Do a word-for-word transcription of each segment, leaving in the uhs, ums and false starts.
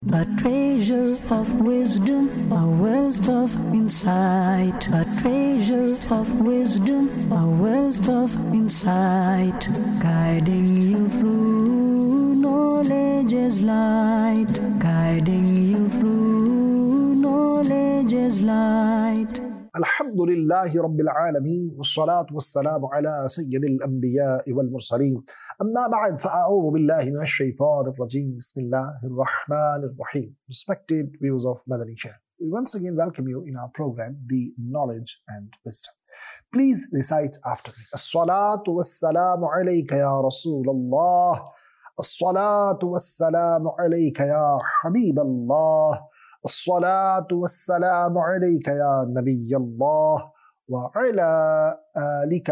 A treasure of wisdom, a wealth of insight. A treasure of wisdom, a wealth of insight. Guiding you through knowledge is light. Guiding you through knowledge is light. الحمد لله رب العالمين والصلاة والسلام على سيد الأنبياء والمرسلين أما بعد فأعوذ بالله من الشيطان الرجيم بسم الله الرحمن الرحيم. Respected viewers of Madani Channel, we once again welcome you in our program The Knowledge and Wisdom. Please recite after me. الصلاة والسلام عليك يا رسول الله. الصلاة والسلام عليك يا حبيب الله. الصلاة والسلام عليك يا نبي الله وعلى آلك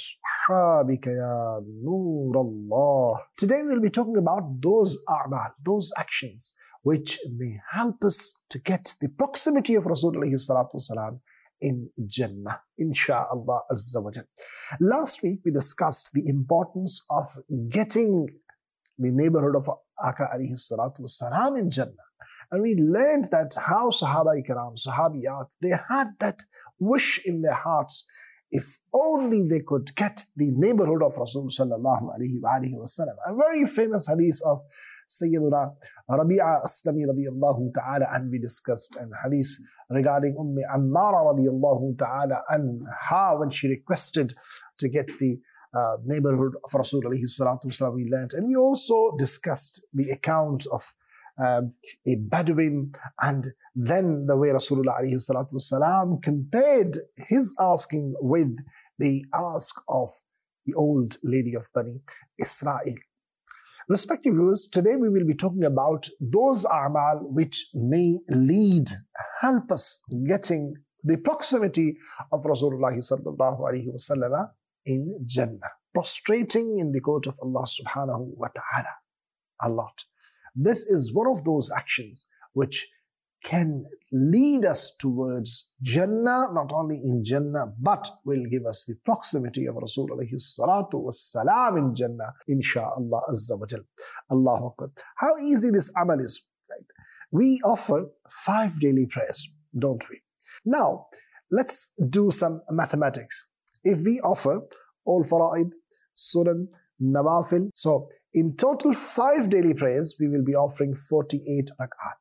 وأصحابك يا نور الله. Today we'll be talking about those a'mal, those actions which may help us to get the proximity of Rasulullah sallallahu alaihi wasallam in Jannah, insha'Allah azza wa jal. Last week we discussed the importance of getting the neighborhood of Aka alayhi salatu wassalam in Jannah. And we learned that how Sahaba Ikram, Sahabiyat, they had that wish in their hearts, if only they could get the neighborhood of Rasul sallallahu alayhi wa alayhi wa sallam. A very famous hadith of Sayyiduna Rabi'a Aslami radiyallahu ta'ala, and we discussed an hadith regarding Ummi Ammara radiyallahu ta'ala anha, when she requested to get the Uh, neighborhood of Rasul alayhi salatu wasalam, we learned. And we also discussed the account of um, a Bedouin, and then the way Rasulullah alayhi salatu wasalam compared his asking with the ask of the old lady of Bani Israel. Respected viewers, today we will be talking about those a'mal which may lead, help us getting the proximity of Rasulullah sallallahu alayhi wasallam in Jannah, prostrating in the court of Allah subhanahu wa ta'ala a lot. This is one of those actions which can lead us towards Jannah, not only in Jannah, but will give us the proximity of Rasulullah salatu wassalam in Jannah, insha'Allah azza wa jal. Allahu Akbar. How easy this amal is, right? We offer five daily prayers, don't we? Now, let's do some mathematics. If we offer all fara'id, sunan, nawafil, so in total five daily prayers, we will be offering forty-eight rak'at.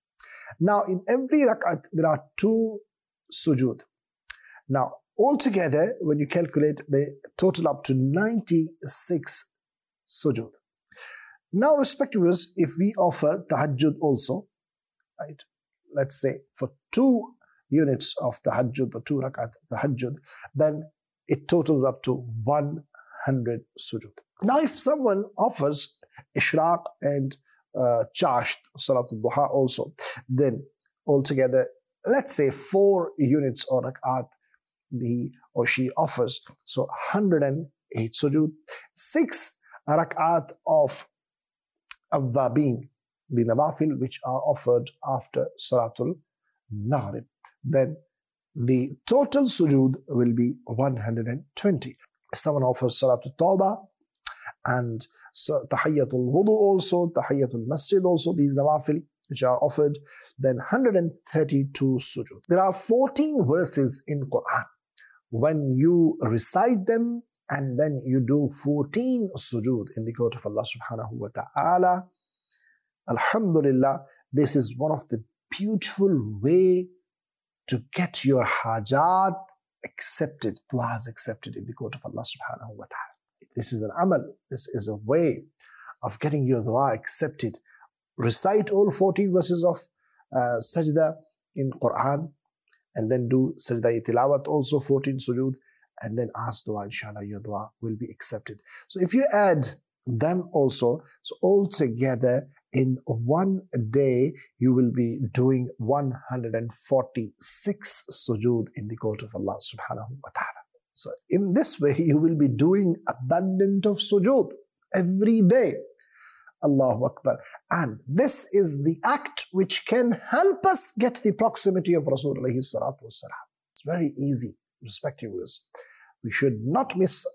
Now, in every rak'at, there are two sujood. Now, altogether, when you calculate, they total up to ninety-six sujood. Now, respective viewers, if we offer tahajjud also, right, let's say for two units of tahajjud or two rak'at tahajjud, then it totals up to one hundred sujood. Now, if someone offers ishraq and uh, chasht, salatul duha also, then altogether, let's say four units or rak'at he or she offers, so one hundred eight sujood. Six rak'at of awwabin, the nawafil, which are offered after salatul maghrib, then the total sujood will be one hundred twenty. If someone offers Salatul Tawbah and Tahiyyatul Wudu also, Tahiyyatul Masjid also, these nawafil which are offered, then one hundred thirty-two sujood. There are fourteen verses in Quran. When you recite them and then you do fourteen sujood in the court of Allah subhanahu wa ta'ala, alhamdulillah, this is one of the beautiful way to get your hajat accepted, du'as accepted in the court of Allah subhanahu wa ta'ala. This is an amal, this is a way of getting your du'a accepted. Recite all fourteen verses of uh, sajda in Quran, and then do sajda tilawat also, fourteen sujood, and then ask du'a, inshallah your du'a will be accepted. So if you add them also, so altogether in one day you will be doing one hundred forty-six sujood in the court of Allah subhanahu wa ta'ala. So in this way you will be doing abundant of sujood every day. Allahu Akbar. And this is the act which can help us get the proximity of Rasulullah salatu wassalam. It's very easy, respected viewers. We should not miss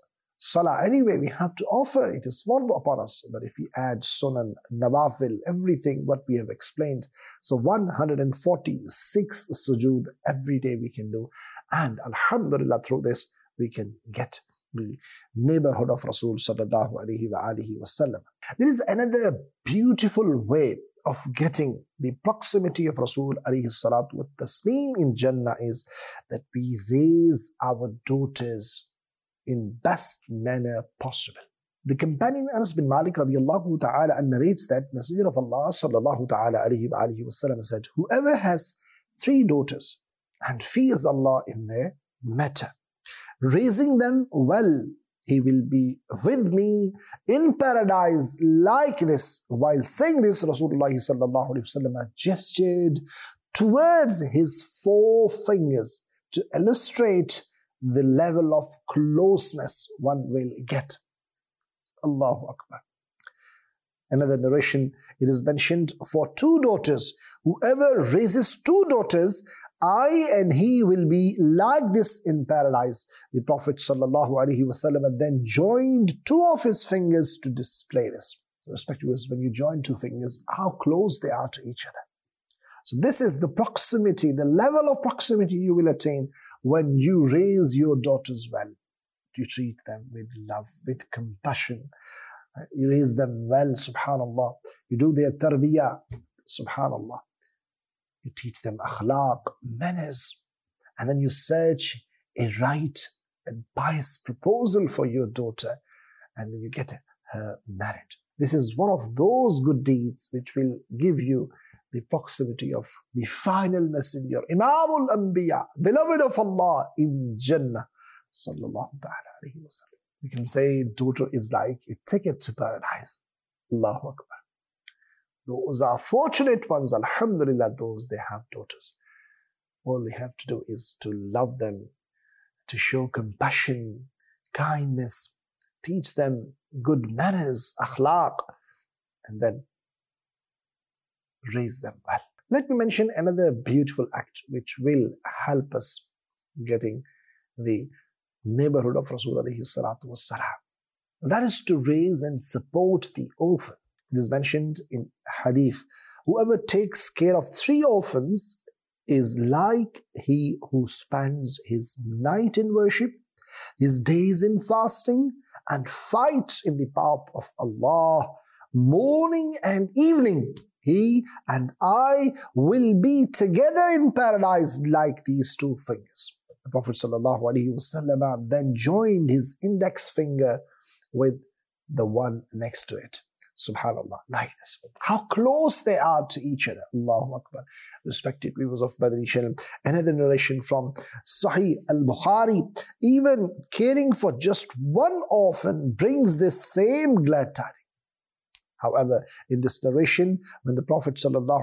Salah, anyway, we have to offer. It is fard upon us. But if we add sunan, nawafil, everything what we have explained, so one hundred forty-six sujood every day we can do. And alhamdulillah, through this, we can get the neighborhood of Rasul sallallahu alaihi wa alihi wasallam. There is another beautiful way of getting the proximity of Rasul alayhi salatu wa taslim in Jannah is that we raise our daughters in best manner possible. The companion Anas bin Malik radiallahu ta'ala and narrates that Messenger of Allah sallallahu ta'ala alayhi wa alihi wasallam said, whoever has three daughters and fears Allah in their matter, raising them well, he will be with me in paradise like this. While saying this, Rasulullah sallallahu alayhi wa sallam gestured towards his four fingers to illustrate the level of closeness one will get. Allahu Akbar. Another narration, it is mentioned for two daughters. Whoever raises two daughters, I and he will be like this in paradise. The Prophet sallallahu alaihi wasallam then joined two of his fingers to display this. So respected viewers, when you join two fingers, how close they are to each other. So this is the proximity, the level of proximity you will attain when you raise your daughters well. You treat them with love, with compassion. You raise them well, subhanallah. You do their tarbiyah, subhanallah. You teach them akhlaq, manners. And then you search a right and pious proposal for your daughter. And then you get her married. This is one of those good deeds which will give you the proximity of the final messenger, Imamul Anbiya, beloved of Allah in Jannah, sallallahu ta'ala alayhi wa sallam. We can say daughter is like a ticket to paradise. Allahu Akbar. Those are fortunate ones, alhamdulillah, those they have daughters. All we have to do is to love them, to show compassion, kindness, teach them good manners, akhlaq, and then raise them well. Let me mention another beautiful act which will help us getting the neighborhood of Rasul alayhi salatu wassalam. That is to raise and support the orphan. It is mentioned in hadith, whoever takes care of three orphans is like he who spends his night in worship, his days in fasting, and fights in the path of Allah morning and evening. He and I will be together in paradise like these two fingers. The Prophet ﷺ then joined his index finger with the one next to it. Subhanallah, like this. How close they are to each other. Allahu Akbar. Respected viewers of Madani Channel. Another narration from Sahih al-Bukhari. Even caring for just one orphan brings this same glad tidings. However, in this narration, when the Prophet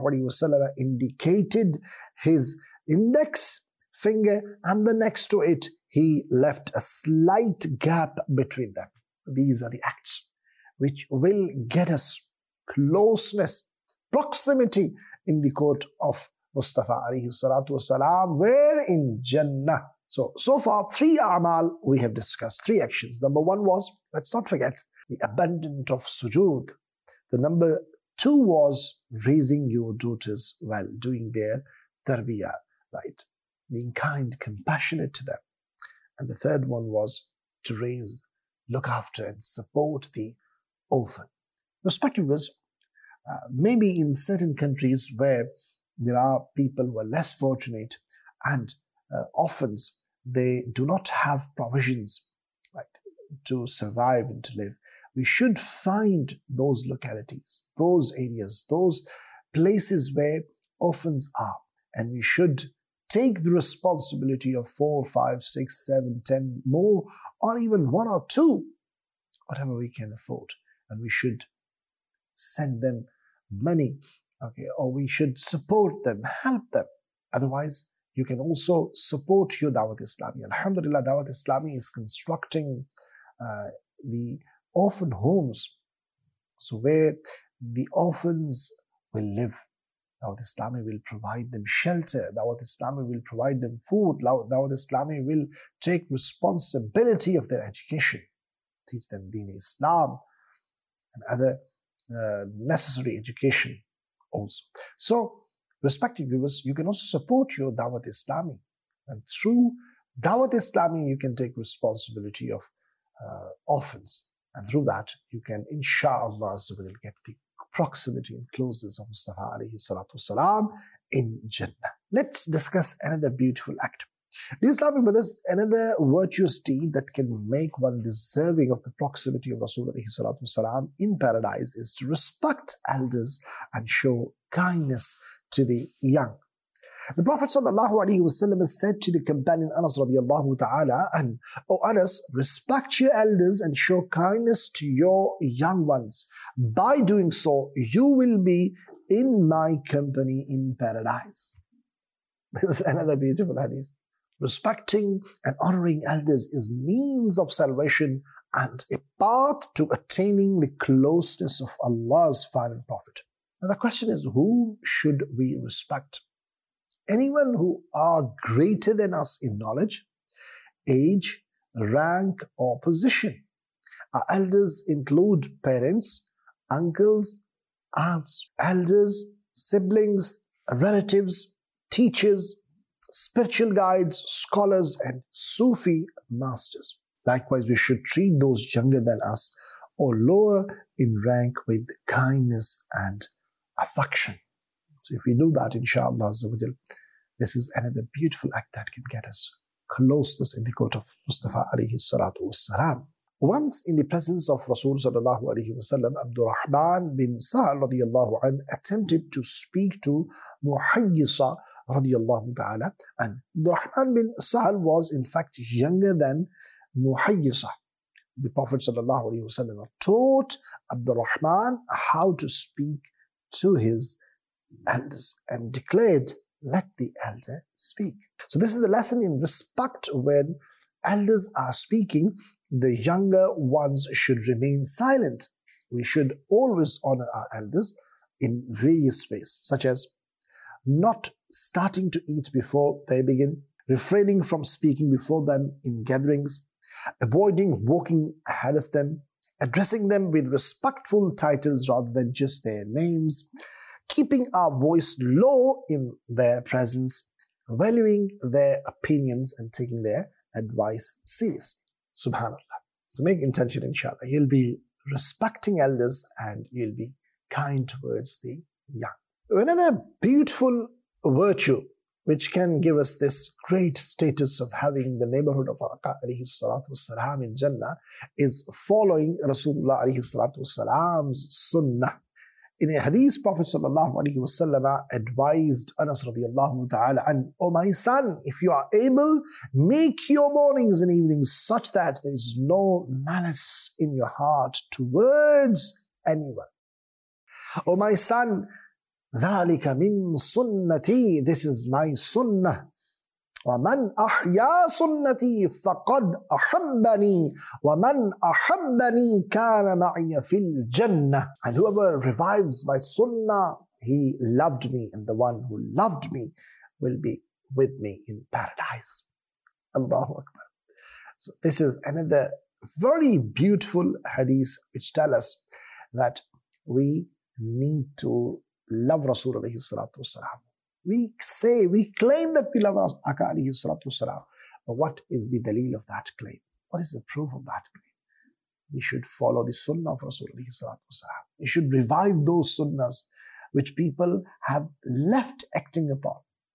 ﷺ indicated his index finger and the next to it, he left a slight gap between them. These are the acts which will get us closeness, proximity in the court of Mustafa alayhi salatu wasalam, where in Jannah. So, so far, three a'mal we have discussed, three actions. Number one was, let's not forget, the abandonment of sujood. The number two was raising your daughters well, doing their tarbiyah, right? Being kind, compassionate to them. And the third one was to raise, look after and support the orphan. Respected viewers, uh, maybe in certain countries where there are people who are less fortunate and uh, orphans, they do not have provisions, right, to survive and to live. We should find those localities, those areas, those places where orphans are, and we should take the responsibility of four, five, six, seven, ten more, or even one or two, whatever we can afford, and we should send them money, okay, or we should support them, help them. Otherwise, you can also support your Dawat Islami. Alhamdulillah, Dawat Islami is constructing uh, the orphan homes, so where the orphans will live. Dawat Islami will provide them shelter. Dawat Islami will provide them food. Dawat Islami will take responsibility of their education. teach them Deen Islam and other uh, necessary education also. So, respected viewers, you can also support your Dawat Islami, and through Dawat Islami you can take responsibility of uh, orphans, and through that you can, inshallah, get the proximity and closeness of Mustafa alayhi salatu wasalam in Jannah. Let's discuss another beautiful act. Dear Islamic brothers, another virtuous deed that can make one deserving of the proximity of Rasul alayhi salatu wasalam in paradise is to respect elders and show kindness to the young. The Prophet sallallahu alaihi wasallam said to the companion Anas radiallahu ta'ala, and O Anas, respect your elders and show kindness to your young ones. By doing so, you will be in my company in paradise. This is another beautiful hadith. Respecting and honoring elders is means of salvation and a path to attaining the closeness of Allah's final prophet. Now the question is, who should we respect? Anyone who are greater than us in knowledge, age, rank, or position. Our elders include parents, uncles, aunts, elders, siblings, relatives, teachers, spiritual guides, scholars, and Sufi masters. Likewise, we should treat those younger than us or lower in rank with kindness and affection. So if we do that, inshallah, this is another beautiful act that can get us closeness in the court of Mustafa alayhi salatu wassalam. Once in the presence of Rasul sallallahu alayhi wasallam, Abdurrahman bin Sahal radiyallahu anh attempted to speak to Muhayyisa radiyallahu ta'ala, and Abdurrahman bin Sahal was in fact younger than Muhayyisa. The Prophet sallallahu alayhi wasallam taught Abdurrahman how to speak to his elders and declared, let the elder speak. So this is the lesson in respect. When elders are speaking, the younger ones should remain silent. We should always honor our elders in various ways, such as not starting to eat before they begin, refraining from speaking before them in gatherings, avoiding walking ahead of them, addressing them with respectful titles rather than just their names, keeping our voice low in their presence, valuing their opinions and taking their advice seriously. Subhanallah. To make intention, inshallah, you'll be respecting elders and you'll be kind towards the young. Another beautiful virtue which can give us this great status of having the neighborhood of Aqa alayhi salatu wasalam in Jannah is following Rasulullah alayhi salatu wasalam's sunnah. In a hadith, Prophet sallallahu alaihi wasallam advised Anas radiyallahu ta'ala, and O my son, if you are able, make your mornings and evenings such that there is no malice in your heart towards anyone. O my son, ذَلِكَ مِن سُنَّتِي, this is my sunnah. وَمَنْ أَحْيَا سُنَّتِي فَقَدْ أَحَبَّنِي وَمَنْ أَحَبَّنِي كَانَ مَعِيَ فِي الْجَنَّةِ. And whoever revives my sunnah, he loved me, and the one who loved me will be with me in paradise. Allahu Akbar. So this is another very beautiful hadith which tells us that we need to love Rasul alayhi salatu wasalam. We say, we claim that we love Aqa alayhi salatu wasalam, but what is the dalil of that claim? What is the proof of that claim? We should follow the sunnah of Rasul alayhi salatu wasalam. We should revive those sunnahs which people have left acting upon.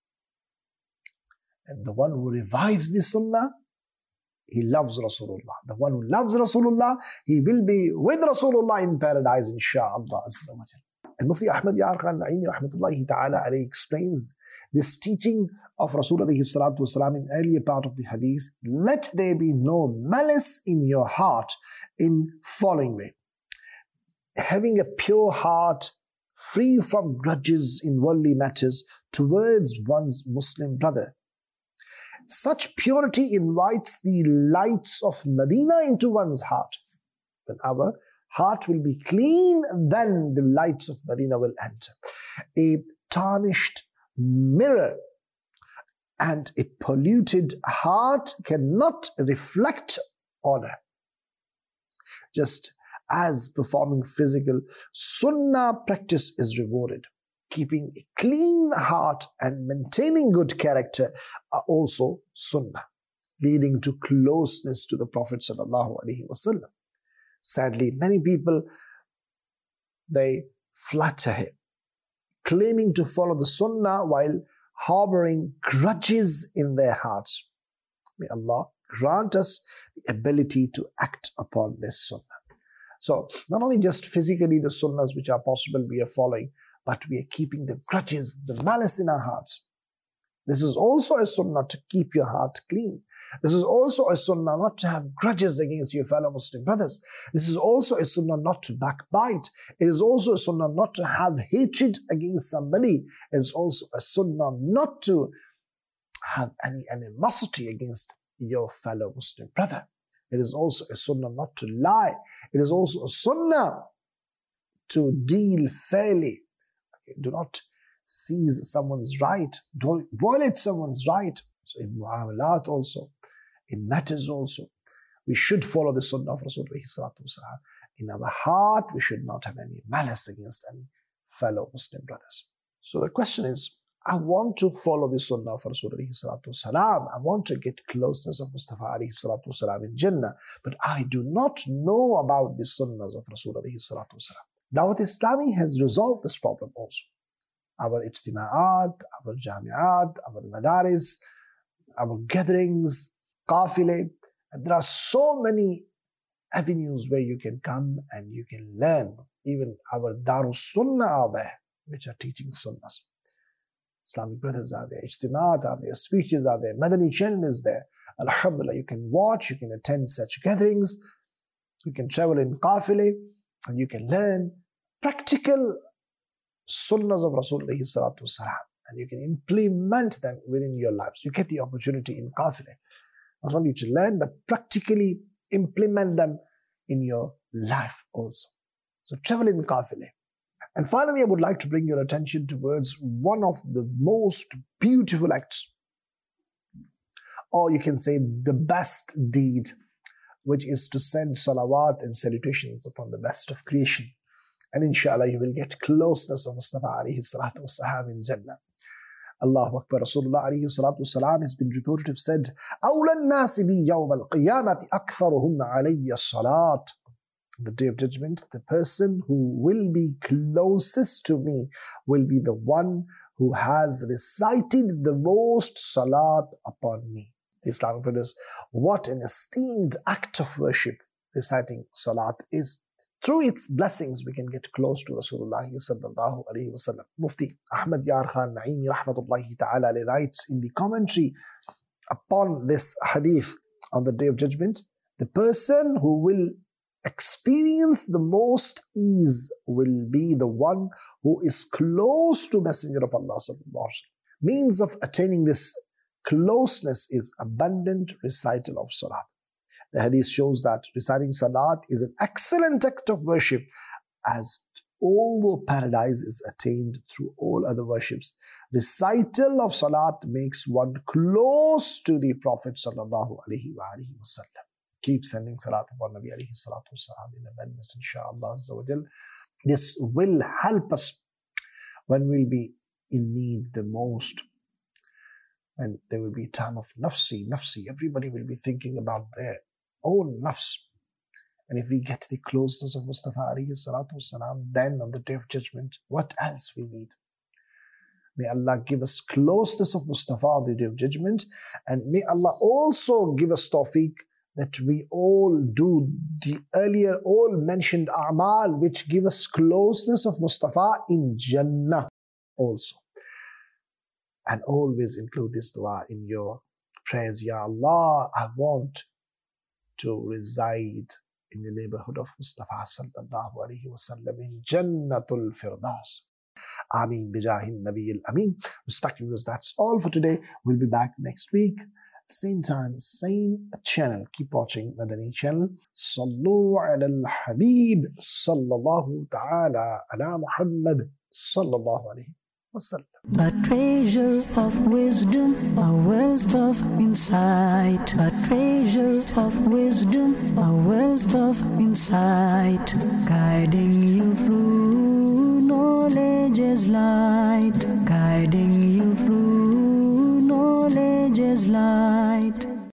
And the one who revives the sunnah, he loves Rasulullah. The one who loves Rasulullah, he will be with Rasulullah in paradise, insha'Allah. And Mufti Ahmad Yar Khan Naimi rahmatullahi ta'ala alayhi explains this teaching of Rasul alayhi salatu wasalam in earlier part of the hadith. Let there be no malice in your heart in following way. Having a pure heart, free from grudges in worldly matters towards one's Muslim brother. Such purity invites the lights of Medina into one's heart. When our heart will be clean, then the lights of Medina will enter. A tarnished mirror and a polluted heart cannot reflect honor. just as performing physical, sunnah practice is rewarded. Keeping a clean heart and maintaining good character are also sunnah, leading to closeness to the Prophet sallallahu alaihi wasallam. Sadly, many people, they flatter him, claiming to follow the sunnah while harboring grudges in their hearts. May Allah grant us the ability to act upon this sunnah. So, not only just physically the sunnahs which are possible we are following, but we are keeping the grudges, the malice in our hearts. This is also a sunnah to keep your heart clean. This is also a sunnah not to have grudges against your fellow Muslim brothers. This is also a sunnah not to backbite. It is also a sunnah not to have hatred against somebody. It is also a sunnah not to have any animosity against your fellow Muslim brother. It is also a sunnah not to lie. It is also a sunnah to deal fairly. Do not seize someone's right. Don't violate someone's right. So in mu'amalat also, in matters also, we should follow the sunnah of Rasulullah. In our heart, we should not have any malice against any fellow Muslim brothers. So the question is, I want to follow the sunnah of Rasulullah. I want to get closeness of Mustafa alayhi salatu wasalam in Jannah, but I do not know about the sunnahs of Rasulullah. Dawat Islami has resolved this problem also. Our ijtima'at, our jami'at, our madaris, our gatherings, qafile, and there are so many avenues where you can come and you can learn. Even our Darus Sunnah are there, which are teaching sunnahs. Islamic brothers are there, ijtima'at are there, speeches are there, Madani channel is there. Alhamdulillah, you can watch, you can attend such gatherings, you can travel in qafile, and you can learn practical sunnahs of Rasulullah sallallahu alaihi wasallam, and you can implement them within your lives. You get the opportunity in qafile, not only to learn, but practically implement them in your life also. So travel in qafile. And finally, I would like to bring your attention towards one of the most beautiful acts, or you can say the best deed, which is to send salawat and salutations upon the best of creation. And inshallah, you will get closeness of Mustafa alayhi salatu wasalam in Jannah. Allahu Akbar. Rasulullah alayhi salatu wasalam has been reported to have said, أَوْلَى النَّاسِ بِي يَوْمَ الْقِيَامَةِ أَكْثَرُهُمْ عَلَيَّ الصَّلَاةِ. The day of judgment, the person who will be closest to me will be the one who has recited the most salat upon me. Islamic brothers, what an esteemed act of worship reciting salat is. Through its blessings, we can get close to Rasulullah sallallahu alaihi wasallam. Mufti Ahmad Yar Khan Naimi rahmatullahi ta'ala writes in the commentary upon this hadith on the day of judgment, the person who will experience the most ease will be the one who is close to Messenger of Allah sallallahu alaihi wasallam. Means of attaining this closeness is abundant recital of salat. The hadith shows that reciting salat is an excellent act of worship, as although paradise is attained through all other worships, recital of salat makes one close to the Prophet sallallahu alaihi wasallam. Keep sending salat upon Nabi alayhi salatu wasalam in abundance, inshaAllah azza wa jal. This will help us when we'll be in need the most. And there will be a time of nafsi, nafsi. Everybody will be thinking about their own nafs. And if we get the closeness of Mustafa alayhi salatu wasalam, then on the day of judgment, what else we need? May Allah give us closeness of Mustafa on the day of judgment. And may Allah also give us tawfiq that we all do the earlier all mentioned a'mal which give us closeness of Mustafa in Jannah also. And always include this dua in your prayers. Ya Allah, I want to reside in the neighborhood of Mustafa sallallahu alaihi wasallam in Jannatul Firdaus. Ameen bijahin Nabiyil Ameen. Respected viewers, that's all for today. We'll be back next week. Same time, same channel. Keep watching Madani channel. Sallu ala al-Habib sallallahu ta'ala ala Muhammad sallallahu alaihi wasallam. a treasure of wisdom, a wealth of insight, a treasure of wisdom, a wealth of insight, guiding you through knowledge as light, guiding you through knowledge as light.